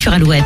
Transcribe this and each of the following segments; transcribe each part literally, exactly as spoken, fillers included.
sur Alouette.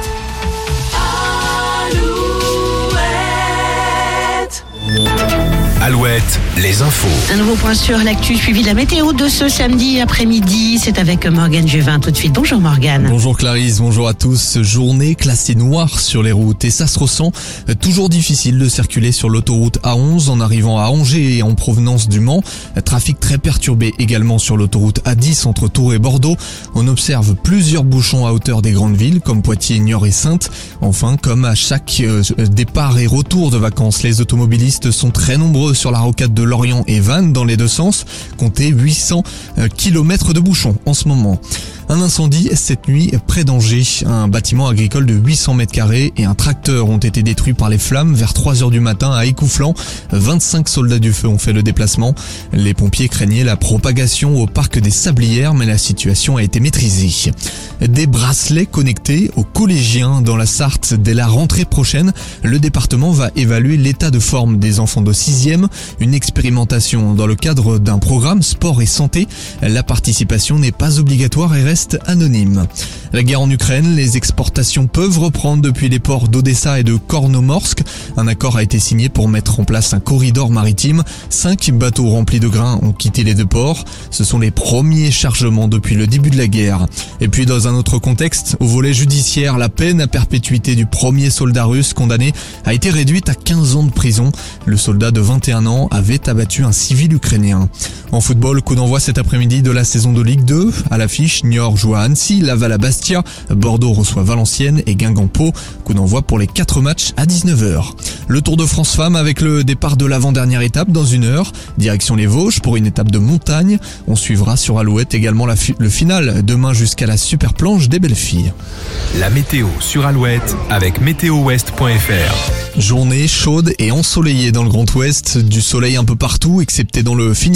Alouette, les infos. Un nouveau point sur l'actu suivi de la météo de ce samedi après-midi. C'est avec Morgane Juvin tout de suite. Bonjour Morgane. Bonjour Clarisse, bonjour à tous. Journée classée noire sur les routes et ça se ressent. Toujours difficile de circuler sur l'autoroute A onze en arrivant à Angers et en provenance du Mans. Trafic très perturbé également sur l'autoroute A dix entre Tours et Bordeaux. On observe plusieurs bouchons à hauteur des grandes villes comme Poitiers, Niort et Saintes. Enfin, comme à chaque départ et retour de vacances, les automobilistes sont très nombreux sur la rocade de Lorient et Vannes dans les deux sens. Comptez huit cents kilomètres de bouchons en ce moment. Un incendie cette nuit près d'Angers. Un bâtiment agricole de huit cents mètres carrés et un tracteur ont été détruits par les flammes vers trois heures du matin à Écouflant. vingt-cinq soldats du feu ont fait le déplacement. Les pompiers craignaient la propagation au parc des Sablières, mais la situation a été maîtrisée. Des bracelets connectés aux collégiens dans la Sarthe. Dès la rentrée prochaine, le département va évaluer l'état de forme des enfants de sixième. Une expérimentation dans le cadre d'un programme sport et santé. La participation n'est pas obligatoire et reste anonyme. La guerre en Ukraine, les exportations peuvent reprendre depuis les ports d'Odessa et de Kornomorsk. Un accord a été signé pour mettre en place un corridor maritime. Cinq bateaux remplis de grains ont quitté les deux ports. Ce sont les premiers chargements depuis le début de la guerre. Et puis dans un autre contexte, au volet judiciaire, la peine à perpétuité du premier soldat russe condamné a été réduite à quinze ans de prison. Le soldat de vingt et un ans avait abattu un civil ukrainien. En football, coup d'envoi cet après-midi de la saison de Ligue deux. À l'affiche, Niort joue à Annecy, Laval à Bastia, Bordeaux reçoit Valenciennes et Guingamp Pau. Coup d'envoi pour les quatre matchs à dix-neuf heures. Le Tour de France Femmes avec le départ de l'avant-dernière étape dans une heure. Direction les Vosges pour une étape de montagne. On suivra sur Alouette également la fi- le final demain jusqu'à la super planche des belles filles. La météo sur Alouette avec météo ouest point f r. Journée chaude et ensoleillée dans le Grand Ouest. Du soleil un peu partout excepté dans le Finistère.